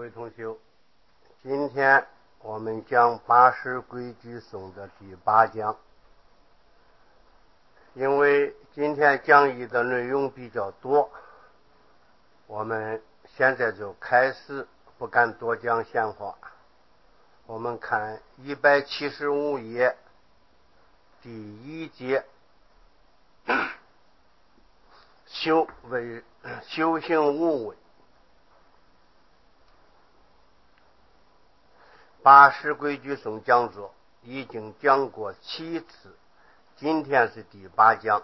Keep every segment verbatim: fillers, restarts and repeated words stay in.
位同学，今天我们讲八识规矩颂的第八讲。因为今天讲义的内容比较多，我们现在就开始，不敢多讲闲话。我们看一百七十五页第一节，修为修行无为。八识规矩颂讲座已经讲过七次，今天是第八讲。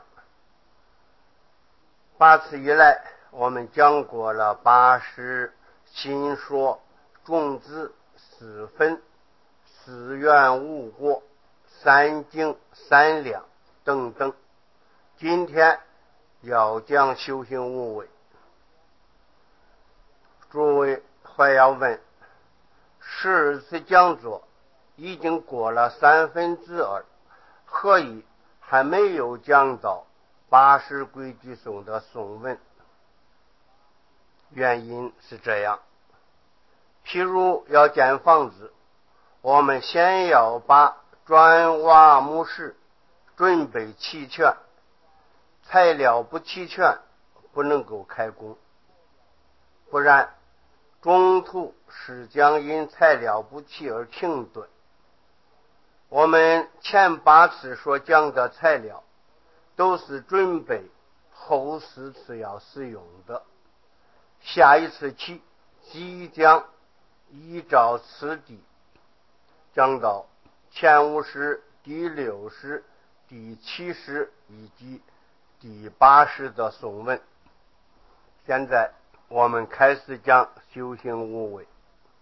八次以来，我们讲过了八识、心说、种子、四分、四缘无果、三境、三量等等。今天要讲修行无为。诸位还要问，十二次讲座已经过了三分之二，何以还没有讲到八识规矩颂的颂文？原因是这样，譬如要建房子，我们先要把砖瓦木石准备齐全，材料不齐全不能够开工，不然中途是将因材料不齐而停顿。我们前八次所讲的材料都是准备后四次要使用的，下一次起即将依照次第讲到前五识、第六识、第七识以及第八识的颂文。现在我们开始讲修行无为。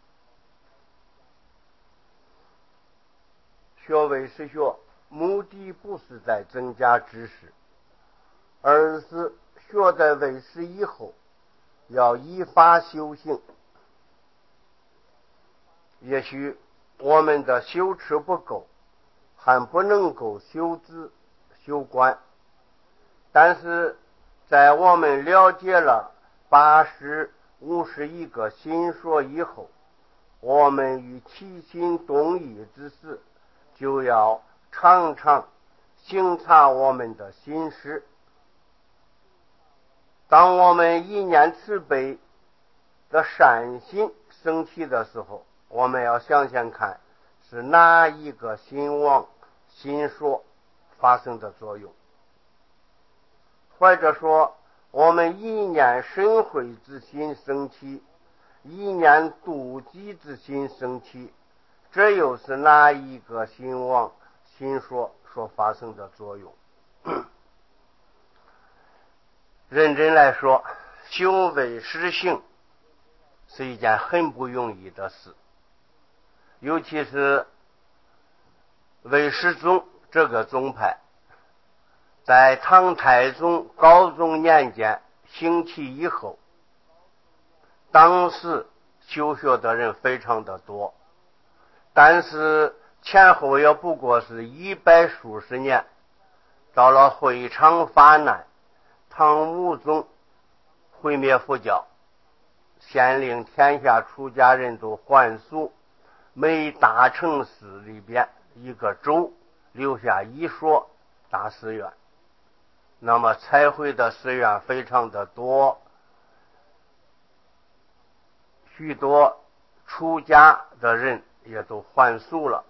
学唯识学目的不是在增加知识，而是学在唯识以后要依法修行。也许我们的修持不够，还不能够修止修观，但是在我们了解了八识五十一个心说以后，我们于起心动意之时，就要常常省察我们的心识。当我们一念慈悲的善心升起的时候，我们要想想看是哪一个心王心说发生的作用，或者说我们一念神会之心升起，一念妒忌之心升起，这又是哪一个心王心说所发生的作用？认真来说，修唯识行是一件很不容易的事，尤其是唯识宗这个宗派在唐太宗高宗年间兴起以后，当时修学的人非常的多，但是前后也不过是一百数十年。到了会昌发难，唐武宗毁灭佛教，先令天下出家人都还俗，每大城市里边一个州留下一所大寺院，那么采回的寺院非常的多，许多出家的人也都还俗了。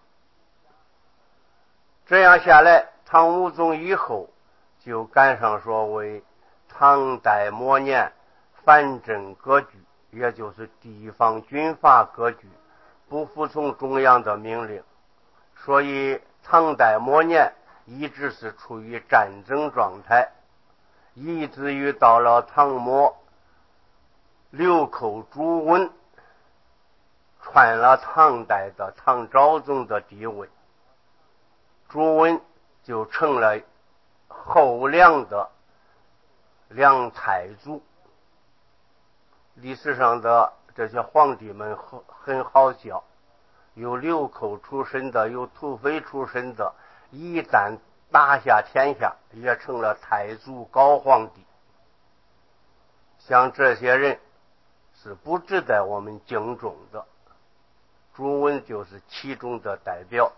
这样下来，唐武宗以后就赶上所谓唐代末年藩镇割据，也就是地方军阀割据，不服从中央的命令，所以唐代末年一直是处于战争状态，以至于到了唐末，流寇朱温篡了唐代的唐昭宗的地位，朱温就成了后梁的梁太祖。历史上的这些皇帝们很好笑，有流寇出身的，有土匪出身的，一旦打下天下也成了太祖高皇帝。像这些人是不值得我们敬重的。朱文就是其中的代表。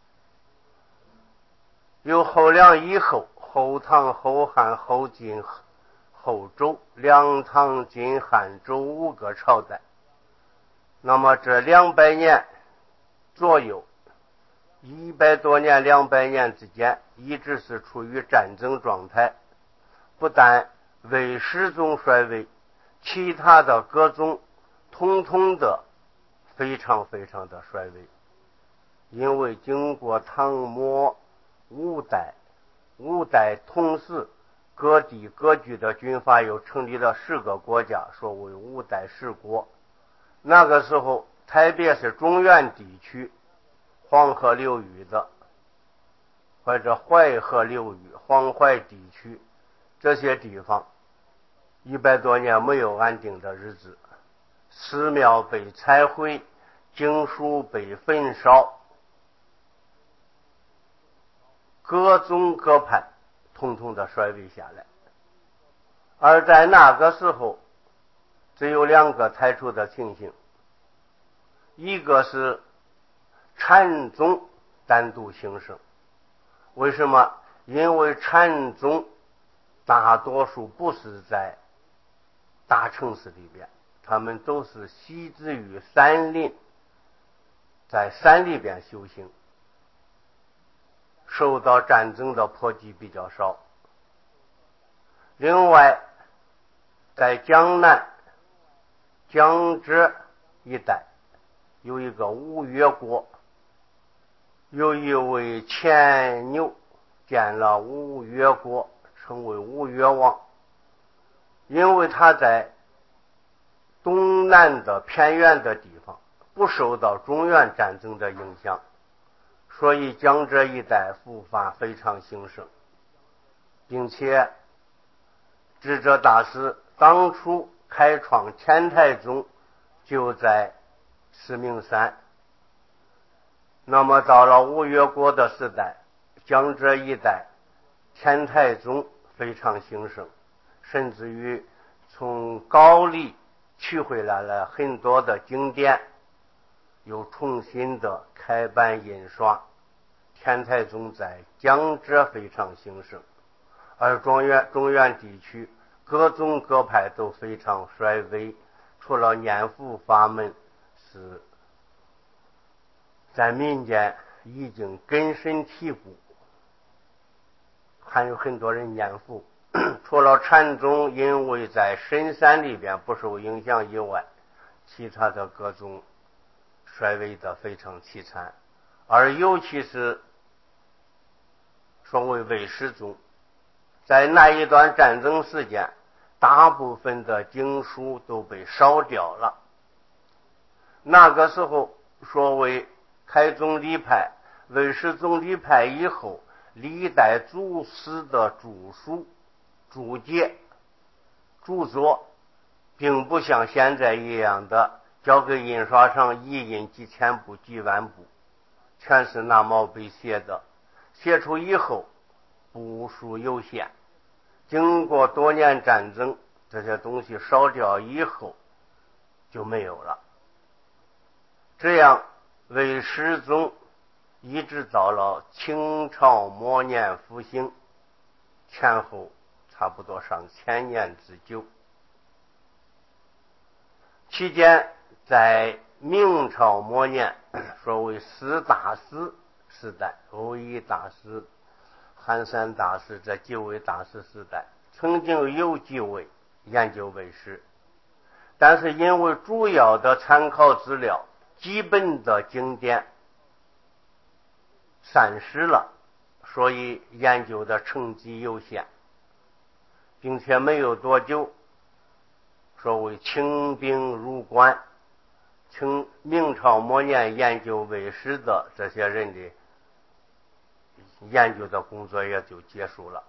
有后梁以后，后唐、后汉、后晋、后周，两唐、晋、汉、周五个朝代。那么这两百年左右，一百多年、两百年之间，一直是处于战争状态。不但魏世宗衰微，其他的各宗统统的非常非常的衰微。因为经过唐末五代，五代同时各地各具的军阀又成立了十个国家，说为五代十国。那个时候特别是中原地区，黄河流域的或者淮河流域、黄淮地区这些地方，一百多年没有安定的日子，寺庙被拆毁，经书被焚烧，各宗各派统统的衰微下来。而在那个时候，只有两个特殊的情形，一个是禅宗单独兴盛。为什么？因为禅宗大多数不是在大城市里边，他们都是习之于山林，在山里边修行，受到战争的波及比较少。另外，在江南江浙一带有一个吴越国，有一位前牛建了吴越国，称为吴越王。因为他在东南的偏远的地方不受到中原战争的影响，所以江浙一带佛法非常兴盛，并且智者大师当初开创天台宗就在石明山。那么到了吴越国的时代，江浙一带天台宗非常兴盛，甚至于从高丽取回来了很多的经典，又重新的开办印刷。天台宗在江浙非常兴盛，而中原中原地区各宗各派都非常衰微，除了念佛法门是在民间已经根深蒂固，还有很多人念佛。除了禅宗因为在深山里边不受影响以外，其他的各宗衰微的非常凄惨。而尤其是所谓魏世宗，在那一段战争时间，大部分的经书都被烧掉了。那个时候所谓开宗立派，魏世宗立派以后，历代祖师的著书注解著作并不像现在一样的交给印刷厂一印几千部几万部，全是拿毛笔写的，写出以后部数有限，经过多年战争，这些东西烧掉以后就没有了。这样魏世宗一直到了清朝末年复兴，前后差不多上千年之久。期间在明朝末年，所谓四大师时代，欧一大师、寒山大师这几位大师时代，曾经有几位研究魏史，但是因为主要的参考资料、基本的经典散失了，所以研究的成绩有限，并且没有多久，所谓清兵入关，清明朝末年研究魏史的这些人的研究的工作也就结束了。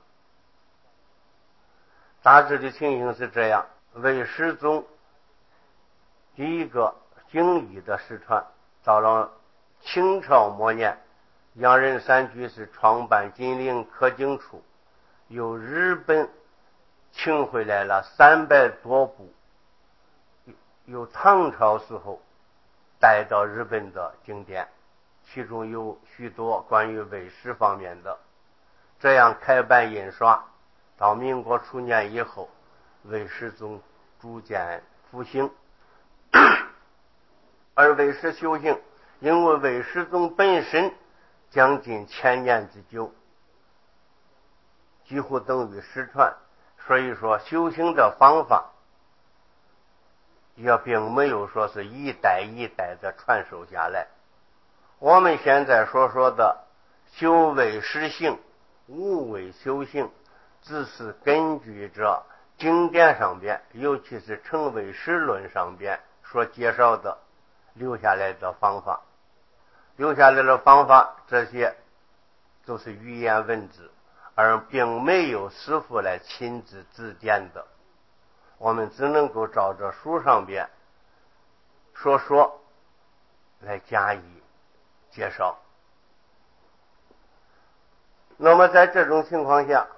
大致的情形是这样：魏世宗第一个经义的失传，到了清朝末年，杨仁山居士创办金陵刻经处，由日本请回来了三百多部由唐朝时候带到日本的经典，其中有许多关于唯识方面的，这样开办印刷，到民国初年以后，唯识宗逐渐复兴。而唯识修行，因为唯识宗本身将近千年之久，几乎等于失传，所以说修行的方法也并没有说是一代一代的传授下来。我们现在所说的修唯识性、无为修行，只是根据着经典上边，尤其是成唯识论上边所介绍的留下来的方法，留下来的方法，这些都是语言文字，而并没有师父来亲自指点的，我们只能够照着书上边说说来加以介绍。那么在这种情况下，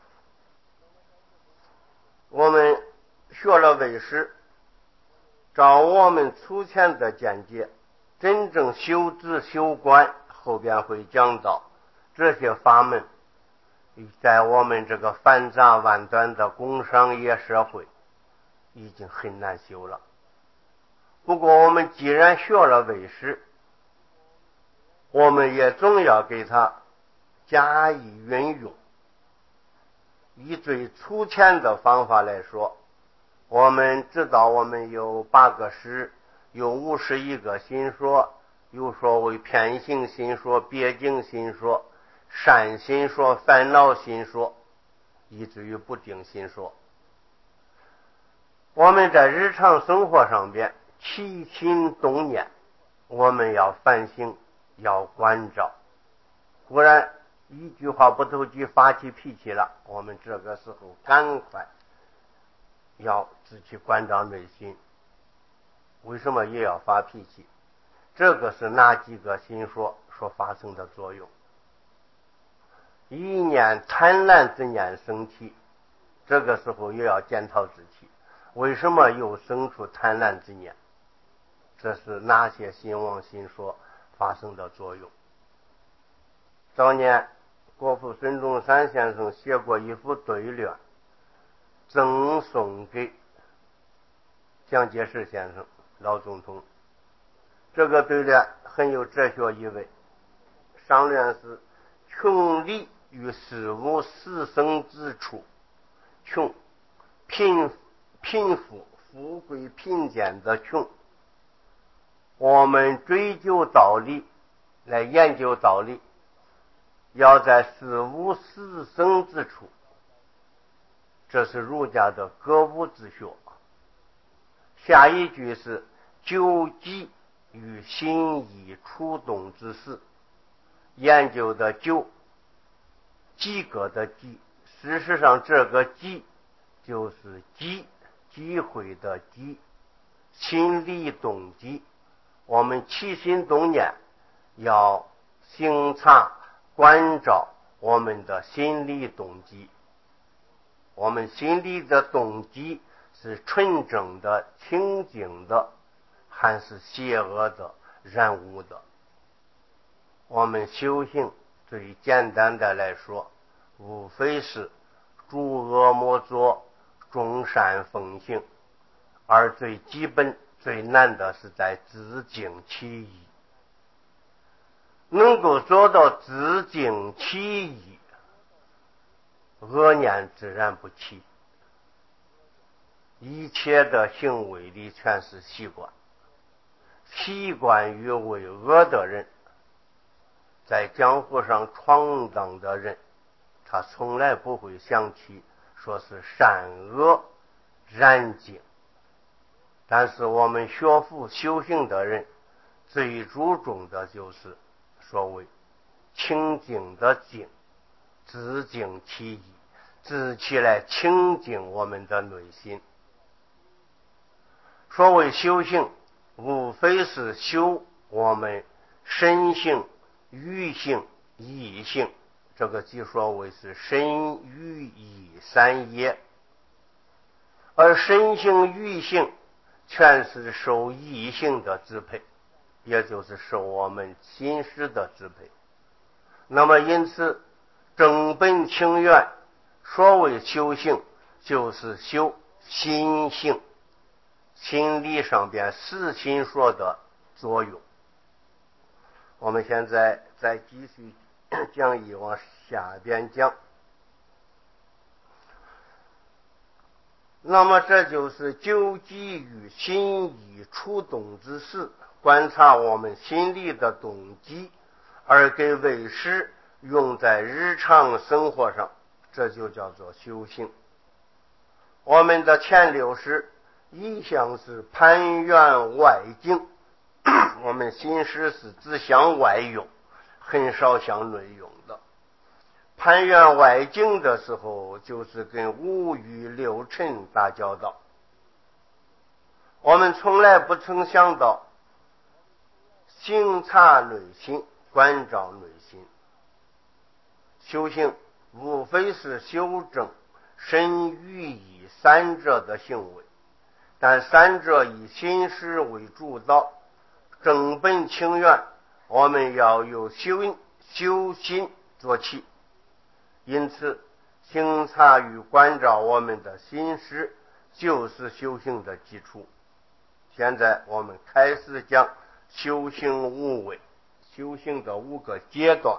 我们学了唯识，照我们粗浅的见解，真正修止修观，后边会讲到这些法门在我们这个繁杂万端的工商业社会已经很难修了。不过我们既然学了唯识，我们也总要给它加以运用。以最粗浅的方法来说，我们知道我们有八个识，有五十一个心说，有所谓偏行心说、别境心说、善心说、烦恼心说，以至于不定心说。我们在日常生活上边起心动念，我们要反省，要关照。忽然一句话不投机，发起脾气了，我们这个时候赶快要自己关照内心。为什么也要发脾气？这个是哪几个心说所发生的作用？一念贪婪之念生起，这个时候也要检讨自己，为什么又生出贪婪之念？这是哪些心妄心说发生的作用？早年国父孙中山先生写过一副对联，赠送给蒋介石先生老总统。这个对联很有哲学意味。上联是穷理于事物死生之处，穷贫贫富富贵贫贱的穷，我们追究道理，来研究道理，要在事物死生之处，这是儒家的格物之学。下一句是究极与心意触动之事，研究的究，及格的及，事实上这个及就是机机会的机，心理动机。我们起心动念要省察关照我们的心理动机，我们心理的动机是纯正的、清净的，还是邪恶的、染污的？我们修行最简单的来说，无非是诸恶莫作，众善奉行，而最基本最难的是在自净其意。能够做到自净其意，恶念自然不起。一切的行为里全是习惯，习惯于为恶的人，在江湖上闯荡的人，他从来不会想起说是善恶染净。但是我们学佛修行的人最注重的就是所谓清净的净，自净其意，自起来清净我们的内心。所谓修行，无非是修我们身性、语性、意性，这个即说为是身语意三业。而身性、语性全是受异性的支配，也就是受我们心识的支配。那么因此正本清源，所谓修行就是修心性，心理上边实心说的作用。我们现在再继续讲义往下边讲。那么这就是究基于心意触动之事，观察我们心里的动机，而给为师用在日常生活上，这就叫做修行。我们的前六识一向是攀缘外境，我们心识是只向外用，很少向内用的。攀缘外境的时候，就是跟五欲六尘打交道。我们从来不曾想到省察内心，关照内心。修行无非是修正身语意三者的行为，但三者以心识为主导，正本清源，我们要由修修心做起。因此省察与关照我们的心识就是修行的基础。现在我们开始讲修行五位，修行的五个阶段。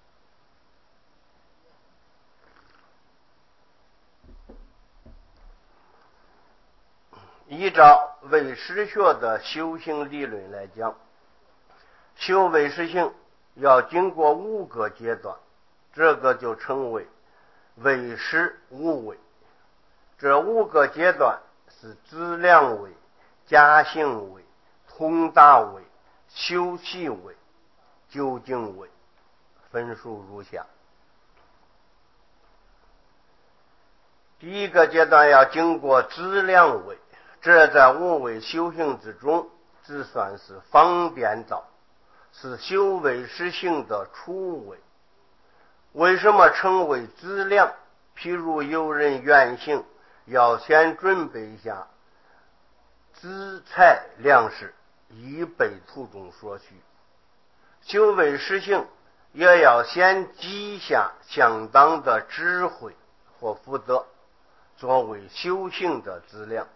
依照唯识学的修行理论来讲，修唯识行要经过五个阶段，这个就称为唯识五位。这五个阶段是资量位、加行位、通达位、修习位、究竟位，分数如下。第一个阶段要经过资量位，这在五位修行之中只算是方便道，是修唯识行的初位。为什么称为资量？譬如有人远行，要先准备一下资财粮食，以备途中所需。修唯识行也要先积下相当的智慧或福德，作为修行的资粮。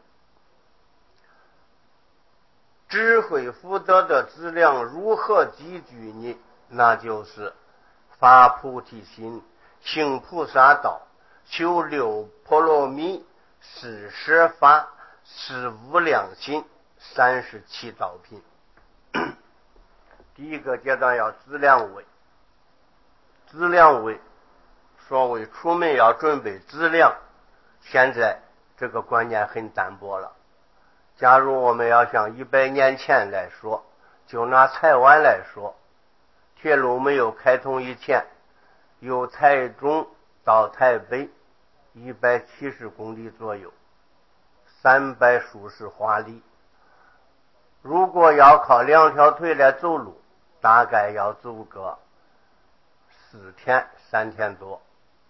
智慧福德的资粮如何积聚呢？那就是发菩提心，行菩萨道，修六波罗蜜，四摄法，十无量心，三十七道品。第一个阶段要资粮位。资粮位，所谓出门要准备资粮，现在这个观念很淡薄了。假如我们要像一百年前来说，就拿台湾来说，铁路没有开通以前，由台中到台北一百七十公里左右，三百数十华里。如果要靠两条腿来走路，大概要走个四天三天多。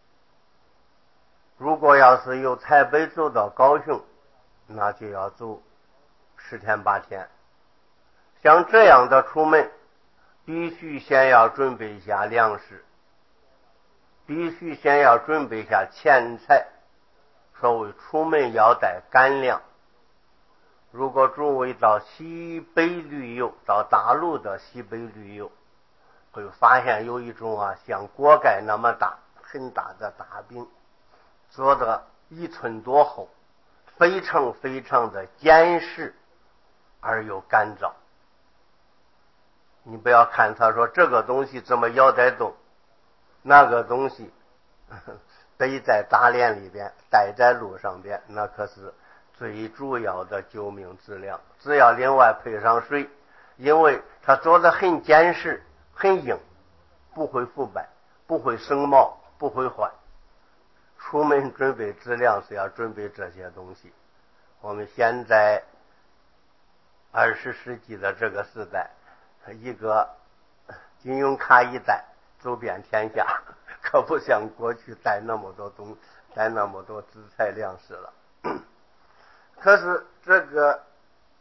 如果要是由台北走到高雄，那就要走十天八天。像这样的出门，必须先要准备一下粮食，必须先要准备一下钱财。所谓出门要带干粮。如果诸位到西北旅游，到大陆的西北旅游，会发现有一种啊像锅盖那么大很大的大饼，做的一寸多厚，非常非常的坚实而又干燥。你不要看他说这个东西怎么摇得动，那个东西背在大帘里边，带在路上边，那可是最主要的救命之粮。只要另外配上水，因为它做得很坚实很硬，不会腐败，不会生毛，不会坏。出门准备资粮是要准备这些东西。我们现在二十世纪的这个时代，一个金融卡一带走遍天下，可不像过去带那么多东带那么多资财粮食了。可是这个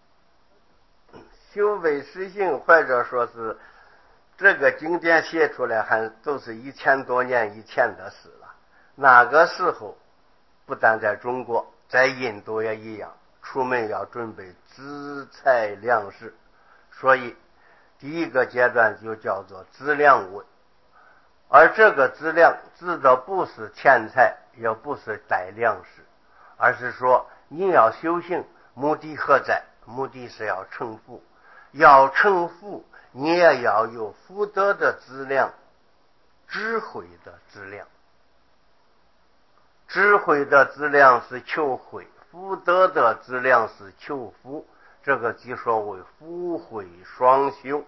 修为实性，或者说是这个经典写出来还都是一千多年以前的事了。那个时候不但在中国，在印度也一样，出门要准备资财粮食，所以第一个阶段就叫做资粮问。而这个资粮指的不是钱财，也不是带粮食，而是说你要修行，目的何在？目的是要成佛。要成佛，你也要有福德的资粮，智慧的资粮。智慧的资粮是求慧，福德的资粮是求福，这个即说为福慧双修。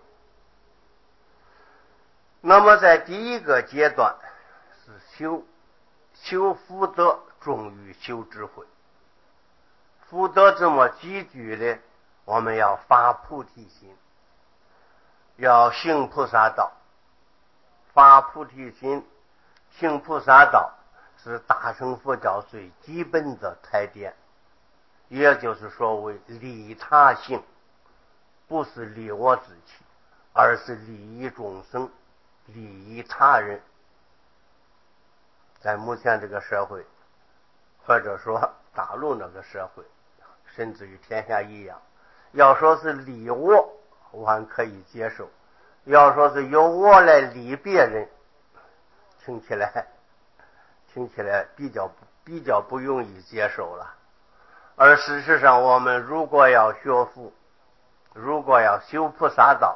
那么在第一个阶段是修修福德重于修智慧。福德这么积聚呢，我们要发菩提心，要行菩萨道。发菩提心行菩萨道是大乘佛教最基本的台点，也就是说为利他行，不是利我自己，而是利益众生，利益他人。在目前这个社会，或者说大陆那个社会，甚至于天下一样，要说是利我，我还可以接受；要说是由我来利别人，听起来听起来比较比较不容易接受了。而事实上，我们如果要学佛，如果要修菩萨道，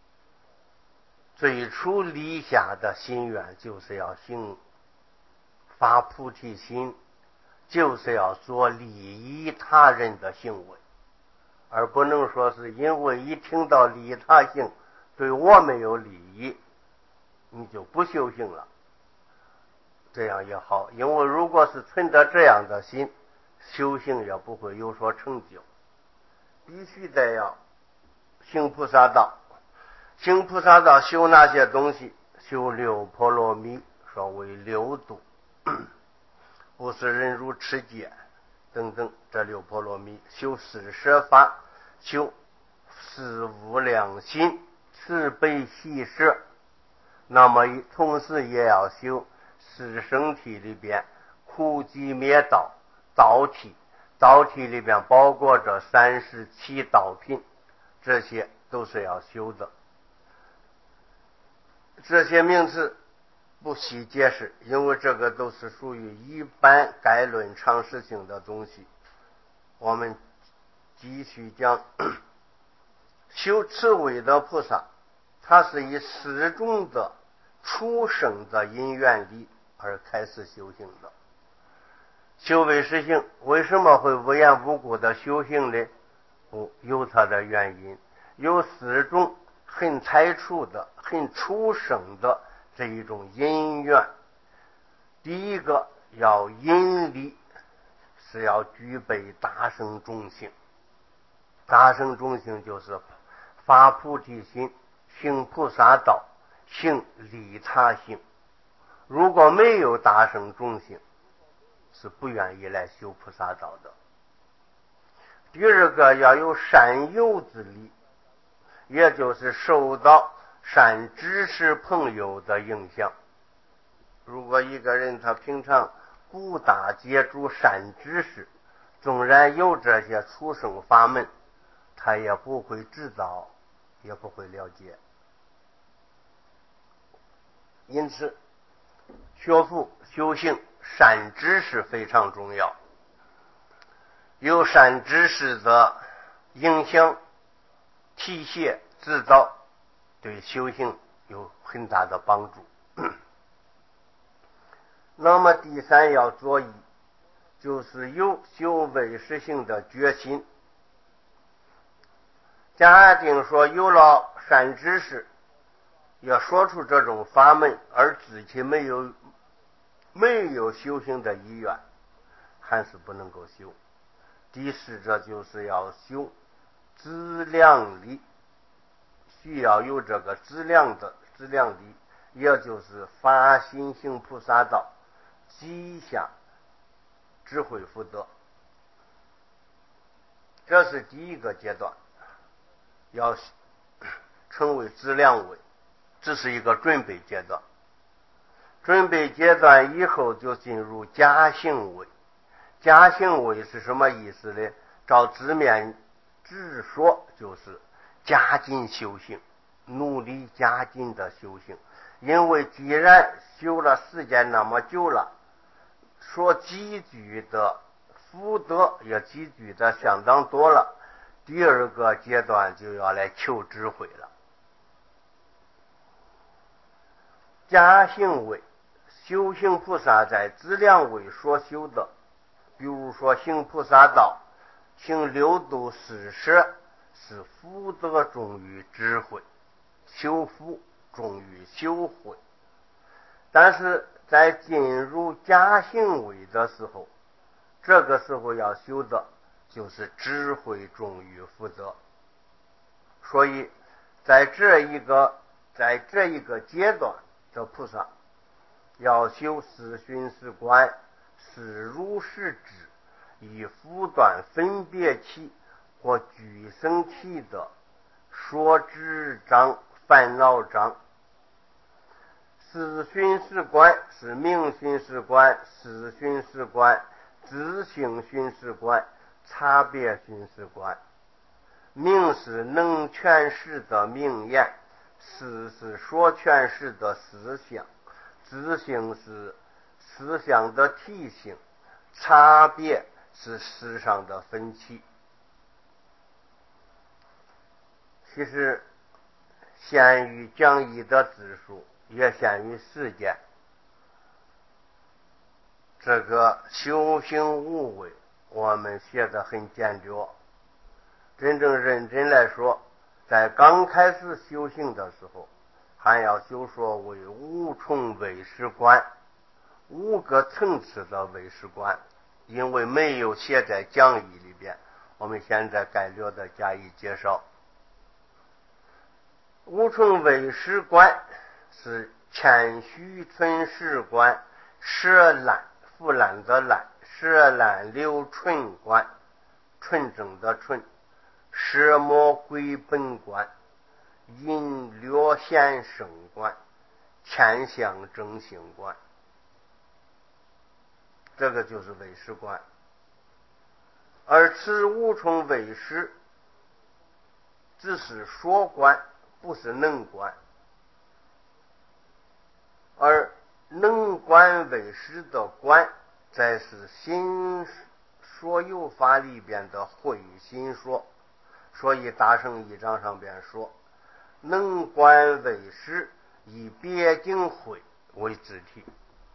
最初立下的心愿就是要行发菩提心，就是要做利益他人的行为，而不能说是因为一听到利他行对我没有利益，你就不修行了。这样也好，因为如果是存着这样的心，修行也不会有所成就。必须得要行菩萨道。行菩萨道修哪些东西？修六波罗蜜，说为六度，不是忍辱持戒等等，这六波罗蜜。修四摄法，修四无量心，慈悲喜舍。那么同时也要修四圣谛里边苦集灭道道谛，道谛里边包括着三十七道品，这些都是要修的。这些名词不细解释，因为这个都是属于一般概论常识性的东西。我们继续讲修慈威的菩萨，他是以四种的出生的因缘力而开始修行的。修为实行为什么会无缘无故的修行呢？不，有它的原因，有四种很采出的很出生的这一种因缘。第一个要因力，是要具备大乘中性。大乘中性就是发菩提心，行菩萨道，行利他行。如果没有大乘中性，是不愿意来修菩萨道的。第二个要有善友之力，也就是受到善知识朋友的影响。如果一个人他平常不大接触善知识，纵然有这些出生法门，他也不会知道，也不会了解。因此学佛修行善知识非常重要，有善知识的影响提携指导，对修行有很大的帮助。那么第三要作意，就是有修为实行的决心。假定说有了善知识，要说出这种法门，而自己没有没有修行的意愿，还是不能够修。第四，这就是要修资粮力，需要有这个资粮的资粮力，也就是发心行菩萨道，积下智慧福德。这是第一个阶段， 要成为质量位，这是一个准备阶段。准备阶段以后就进入加行位。加行位是什么意思呢？照字面直说，就是加紧修行，努力加紧的修行。因为既然修了时间那么久了，所积聚的福德也积聚的相当多了，第二个阶段就要来求智慧了。加行位，修行菩萨在资粮位所修的，比如说行菩萨道，行六度四摄，是福德重于智慧，修福重于修慧。但是在进入加行位的时候，这个时候要修的就是智慧重于福德。所以在这一个在这一个阶段的菩萨要修四寻四观，是如是知，以复断分别起或俱生起的说知障烦恼障。四寻四观是明寻四观、四寻四观、自性寻四观、差别寻四观。明是能诠释的明言，思是说诠释的思想，自性是思想的体性，差别是思上的分歧。其实限于讲义的字数，也限于时间，这个修行无为我们写得很简略。真正认真来说，在刚开始修行的时候，还要修说为五重唯识观，五个层次的唯识观，因为没有写在讲义里边，我们现在概略的加以介绍。五重唯识观是谦虚存实观、舍懒腐烂的懒、舍懒留纯观、纯正的纯、舍魔归本观、隐略显生观、谦相正性观，这个就是唯识观。而此五重唯识只是说观，不是能观。而能观唯识的观，再是心说有法里边的慧心说。所以大乘一章上边说，能观唯识以别境慧为主体，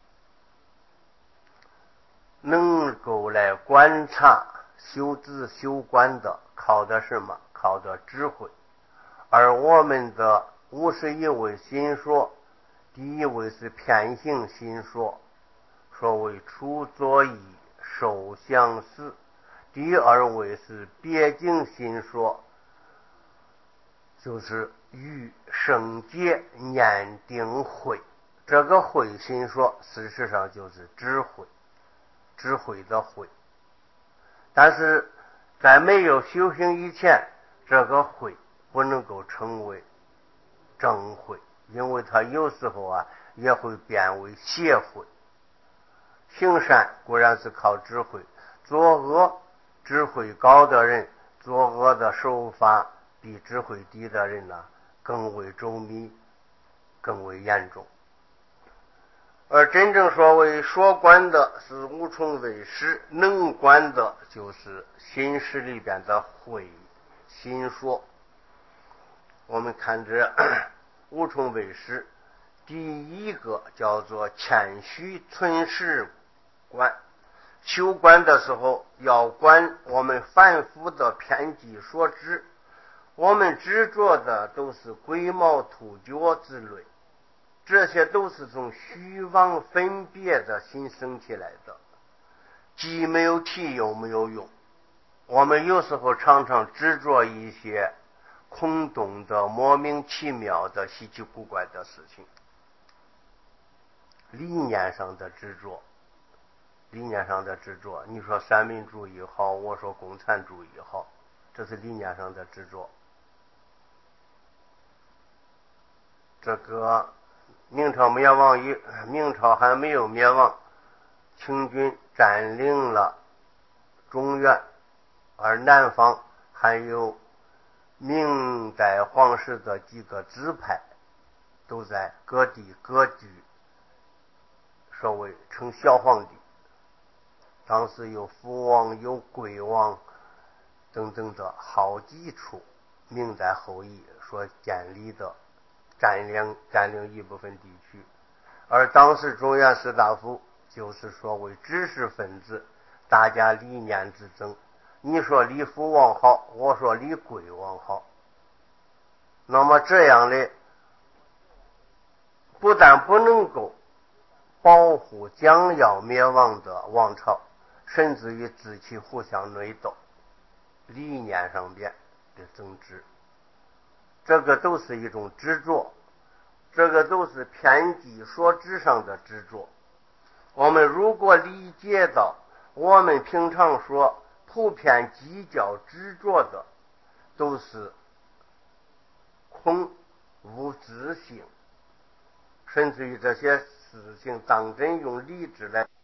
能够来观察修知修观的，靠的什么？靠的智慧。而我们的五十一位心说，第一位是偏行心说，说为出作意受想思；第二位是别境心说，就是欲生解念定慧。这个慧心说事实上就是智慧，智慧的慧。但是在没有修行以前，这个慧不能够成为正慧，因为它有时候啊也会变为邪慧。行善固然是靠智慧，作恶智慧高的人，作恶的手法比智慧低的人呢更为周密，更为严重。而真正所谓说观的是五重唯识，能观的就是心识里边的慧心说。我们看这五重唯识，第一个叫做谦虚存实观。修观的时候要观我们凡夫的偏激所知，我们执着的都是龟毛秃角之类，这些都是从虚妄分别的心生起来的，既没有体又没有用。我们有时候常常执着一些空洞的莫名其妙的稀奇古怪的事情，理念上的执着，理念上的执着，你说三民主义好，我说共产主义好，这是理念上的执着。 这个明朝灭亡以明朝还没有灭亡，清军占领了中原，而南方还有明代皇室的几个支派都在各地割据，所谓称小皇帝。当时有福王有贵王等等的好几处明代后裔所建立的占领占领一部分地区，而当时中原士大夫就是所谓知识分子，大家理念之争，你说李福王好，我说李贵王好，那么这样的不但不能够保护将要灭亡的王朝，甚至于自其互相内斗，理念上边的争执，这个都是一种执着，这个都是偏激所指上的执着。我们如果理解到我们平常说普遍计较执着的都是空无知性，甚至于这些事情当真用理智来